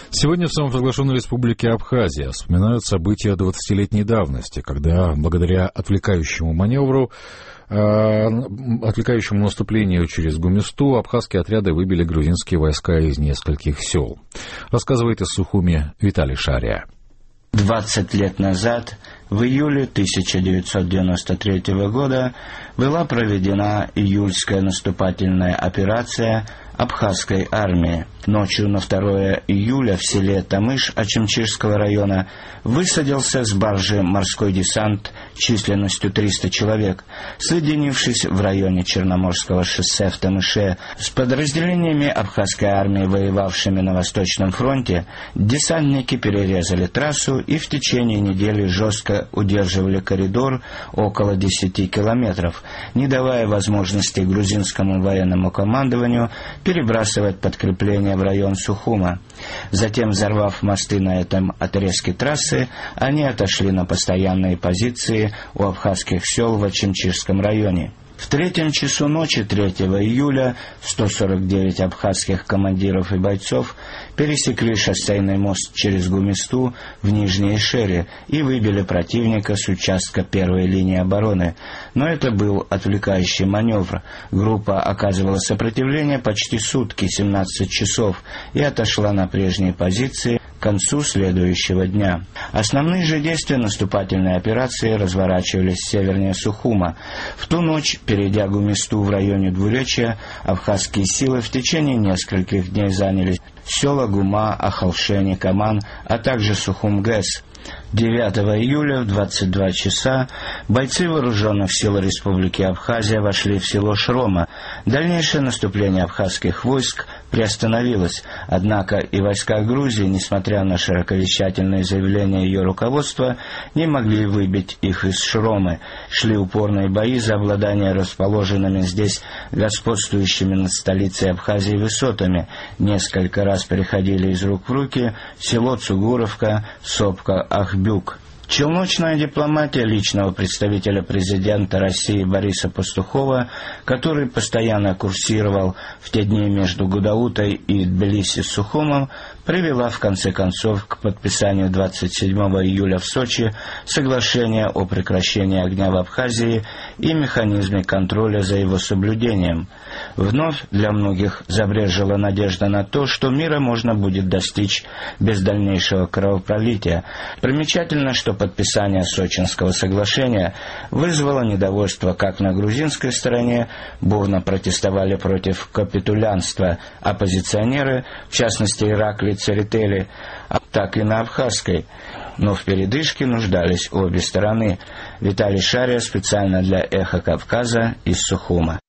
Сегодня в самопровозглашенной республике Абхазия вспоминают события 20-летней давности, когда благодаря отвлекающему наступлению через Гумисту абхазские отряды выбили грузинские войска из нескольких сел. Рассказывает из Сухуми Виталий Шария. 20 лет назад, в июле 1993 года, была проведена июльская наступательная операция абхазской армии. Ночью на 2 июля в селе Тамыш Ачимчирского района высадился с баржи морской десант численностью 300 человек. Соединившись в районе Черноморского шоссе в Тамыше с подразделениями абхазской армии, воевавшими на Восточном фронте, десантники перерезали трассу и в течение недели жестко удерживали коридор около 10 километров, не давая возможности грузинскому военному командованию перебрасывать подкрепления в район Сухума. Затем, взорвав мосты на этом отрезке трассы, они отошли на постоянные позиции у абхазских сел в Ачимчирском районе. В 3 часу ночи 3 июля 149 абхазских командиров и бойцов пересекли шоссейный мост через Гумисту в Нижней Шере и выбили противника с участка первой линии обороны. Но это был отвлекающий маневр. Группа оказывала сопротивление почти сутки, 17 часов, и отошла на прежние позиции к концу следующего дня. Основные же действия наступательной операции разворачивались севернее Сухума. В ту ночь, перейдя Гумисту в районе Двуречья, абхазские силы в течение нескольких дней заняли села Гума, Ахалшени, Каман, а также Сухум-ГЭС. 9 июля в 22 часа бойцы вооруженных сил Республики Абхазия вошли в село Шрома. Дальнейшее наступление абхазских войск приостановилось, однако и войска Грузии, несмотря на широковещательные заявления ее руководства, не могли выбить их из Шромы. Шли упорные бои за обладание расположенными здесь господствующими над столицей Абхазии высотами. Несколько раз переходили из рук в руки село Цугуровка, сопка Ахбюк. Челночная дипломатия личного представителя президента России Бориса Пастухова, который постоянно курсировал в те дни между Гудаутой и Тбилиси с Сухумом, привела в конце концов к подписанию 27 июля в Сочи соглашения о прекращении огня в Абхазии и механизме контроля за его соблюдением. Вновь для многих забрежила надежда на то, что мира можно будет достичь без дальнейшего кровопролития. Примечательно, что подписание Сочинского соглашения вызвало недовольство как на грузинской стороне, бурно протестовали против капитулянства оппозиционеры, в частности Ираклий Церетели, так и на абхазской. Но в передышке нуждались обе стороны. Виталий Шария специально для «Эхо Кавказа» из Сухума.